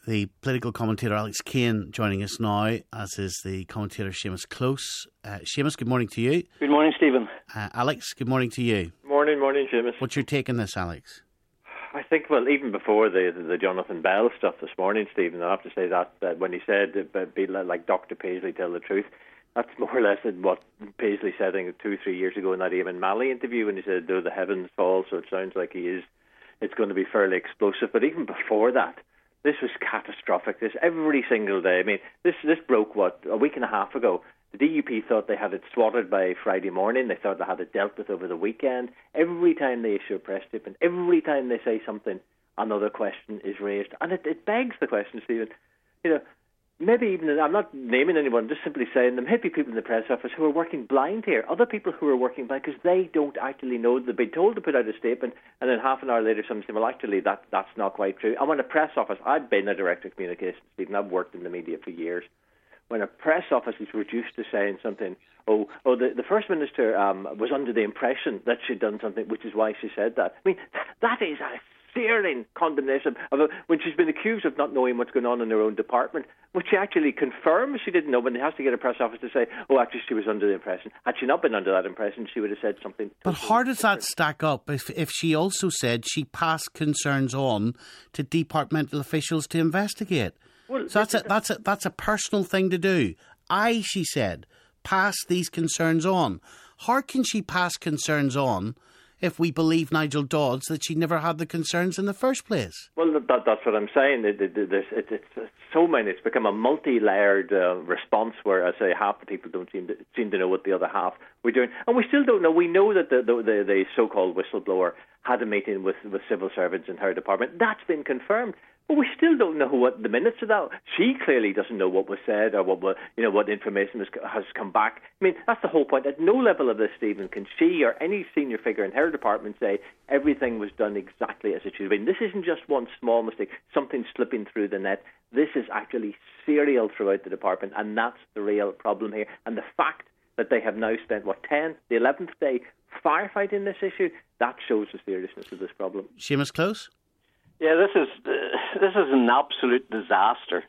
The political commentator Alex Kane joining us now, as is the commentator Seamus Close. Seamus, good morning to you. Good morning, Stephen. Alex, good morning to you. Morning, Seamus. What's your take on this, Alex? I think, well, even before the Jonathan Bell stuff this morning, Stephen, I have to say that when he said, be like Dr. Paisley, tell the truth, that's more or less what Paisley said, I think, 2-3 years ago in that Eamon Malley interview when he said, though the heavens fall, so it sounds like it's going to be fairly explosive. But even before that, this was catastrophic. This every single day. I mean, this broke, a week and a half ago. The DUP thought they had it swatted by Friday morning. They thought they had it dealt with over the weekend. Every time they issue a press statement, every time they say something, another question is raised. And it begs the question, Stephen, maybe even, I'm not naming anyone, just simply saying there may be people in the press office who are working blind here. Other people who are working blind because they don't actually know. They've been told to put out a statement, and then half an hour later someone says, well, actually, that's not quite true. And when a press office, I've been a director of communications, Stephen, I've worked in the media for years. When a press office is reduced to saying something, the First Minister was under the impression that she'd done something, which is why she said that. I mean, that is a searing condemnation of when she's been accused of not knowing what's going on in her own department, which she actually confirms she didn't know, when it has to get a press office to say, actually she was under the impression. Had she not been under that impression, she would have said something. But how does that stack up if she also said she passed concerns on to departmental officials to investigate? Well, so that's a personal thing to do. She said, pass these concerns on. How can she pass concerns on if we believe Nigel Dodds that she never had the concerns in the first place? Well, that's what I'm saying. It's so many. It's become a multi-layered response where, I say, half the people don't seem to know what the other half were doing. And we still don't know. We know that the so-called whistleblower had a meeting with civil servants in her department. That's been confirmed. But we still don't know what the minutes of that. She clearly doesn't know what was said or what information has come back. I mean, that's the whole point. At no level of this, Stephen, can she or any senior figure in her department say everything was done exactly as it should have been. This isn't just one small mistake, something slipping through the net. This is actually serial throughout the department, and that's the real problem here. And the fact that they have now spent, the 11th day firefighting this issue, that shows the seriousness of this problem. Seamus Close? Yeah, this is an absolute disaster.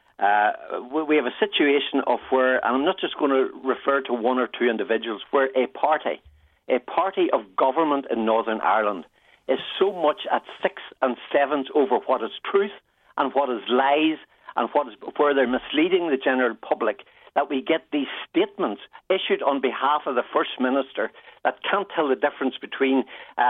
We have a situation of where, and I'm not just going to refer to one or two individuals, where a party of government in Northern Ireland is so much at 6 and 7s over what is truth and what is lies and where they're misleading the general public, that we get these statements issued on behalf of the First Minister that can't tell the difference between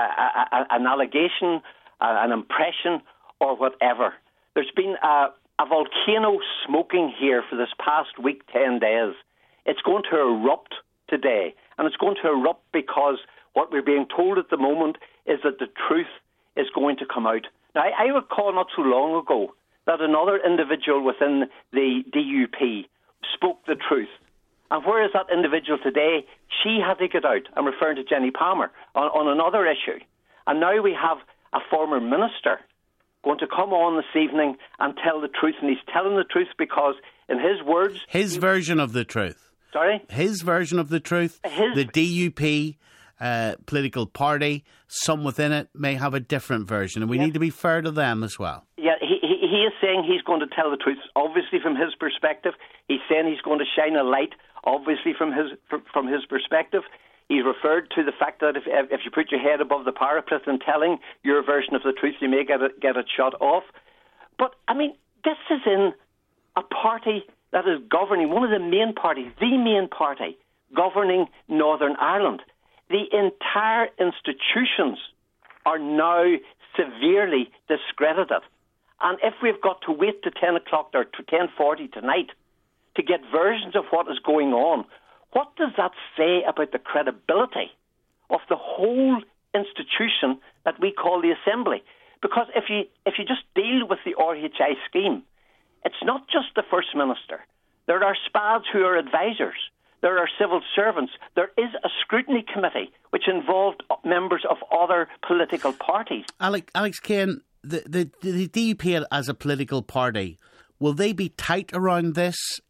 an allegation, an impression, or whatever. There's been a volcano smoking here for this past week, 10 days. It's going to erupt today, and it's going to erupt because what we're being told at the moment is that the truth is going to come out. Now, I recall not so long ago that another individual within the DUP spoke the truth. And where is that individual today? She had to get out. I'm referring to Jenny Palmer on another issue. And now we have a former minister going to come on this evening and tell the truth, and he's telling the truth because, in his words... His version of the truth. Sorry? His version of the truth. The DUP political party, some within it, may have a different version, and we need to be fair to them as well. Yeah, he is saying he's going to tell the truth, obviously from his perspective. He's saying he's going to shine a light, obviously from his perspective. He's referred to the fact that if you put your head above the parapet and telling your version of the truth, you may get it shot off. But, I mean, this is in a party that is governing, one of the main parties, the main party, governing Northern Ireland. The entire institutions are now severely discredited. And if we've got to wait to 10 o'clock or to 10:40 tonight to get versions of what is going on, what does that say about the credibility of the whole institution that we call the Assembly? Because if you just deal with the RHI scheme, it's not just the First Minister. There are SPADs who are advisors. There are civil servants. There is a scrutiny committee which involved members of other political parties. Alex Kane, the DUP as a political party, will they be tight around this?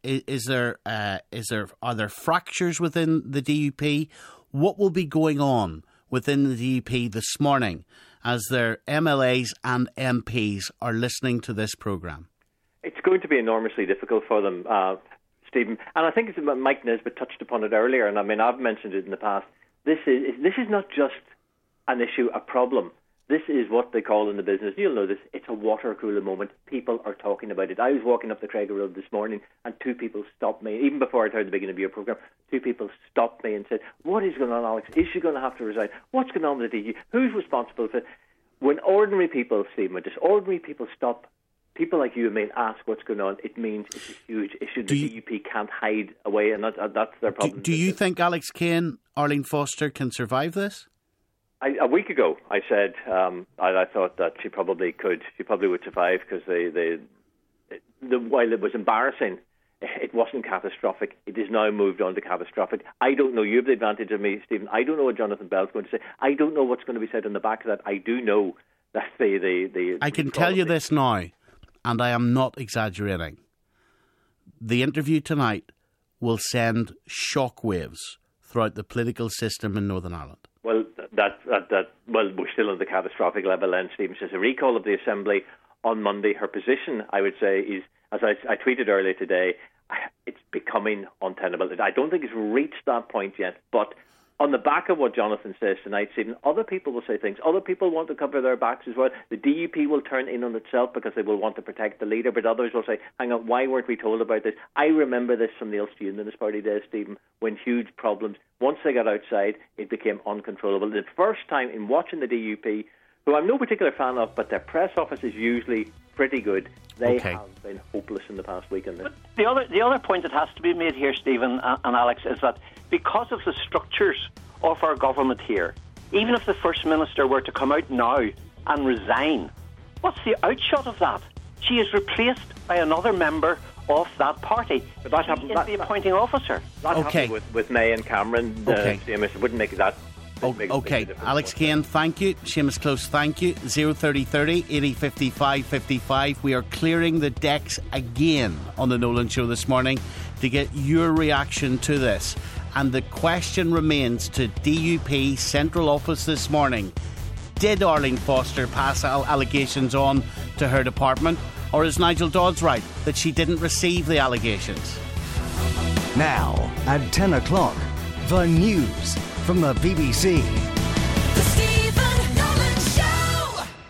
Are there fractures within the DUP? What will be going on within the DUP this morning as their MLAs and MPs are listening to this programme? going to be enormously difficult for them, Stephen. And I think Mike Nisbet touched upon it earlier, and I mean, I've mentioned it in the past. This is not just an issue, a problem. This is what they call in the business, you'll know this, it's a water cooler moment. People are talking about it. I was walking up the Craig Road this morning and two people stopped me, even before I'd heard the beginning of your programme, two people stopped me and said, what is going on, Alex? Is she going to have to resign? What's going on with the DG? Who's responsible for it? When ordinary people, Stephen, when just ordinary people stop, people like you and me ask what's going on, it means it's a huge issue. The DUP can't hide away, and that's their problem. Do you think Alex Kane, Arlene Foster can survive this? A week ago, I said I thought that she probably could. She probably would survive because while it was embarrassing, it wasn't catastrophic. It is now moved on to catastrophic. I don't know. You have the advantage of me, Stephen. I don't know what Jonathan Bell's going to say. I don't know what's going to be said on the back of that. I do know that I can tell you this now, and I am not exaggerating. The interview tonight will send shockwaves throughout the political system in Northern Ireland. Well, we're still on the catastrophic level. And Stephen says a recall of the Assembly on Monday. Her position, I would say, is, as I tweeted earlier today, it's becoming untenable. I don't think it's reached that point yet, but on the back of what Jonathan says tonight, Stephen, other people will say things. Other people want to cover their backs as well. The DUP will turn in on itself because they will want to protect the leader, but others will say, hang on, why weren't we told about this? I remember this from the Ulster Unionist Party days, Stephen, when huge problems, once they got outside, it became uncontrollable. The first time in watching the DUP, who I'm no particular fan of, but their press office is usually pretty good, they have been hopeless in the past week. But the other point that has to be made here, Stephen and Alex, is that because of the structures of our government here, even if the First Minister were to come out now and resign, what's the outshot of that? She is replaced by another member of that party. But that she is the appointing officer. That happened with May and Cameron. Seamus, it wouldn't make that. Okay, Alex Kane, thank you. Seamus Close, thank you. 03030 80 55 55. We are clearing the decks again on the Nolan Show this morning to get your reaction to this. And the question remains to DUP Central Office this morning. Did Arlene Foster pass allegations on to her department? Or is Nigel Dodds right that she didn't receive the allegations? Now, at 10 o'clock, the news from the BBC.